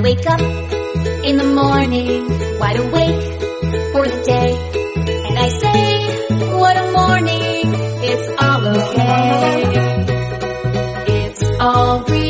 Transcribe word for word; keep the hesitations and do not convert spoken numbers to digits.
wake up in the morning, wide awake for the day, and I say, what a morning, it's all okay. It's all real.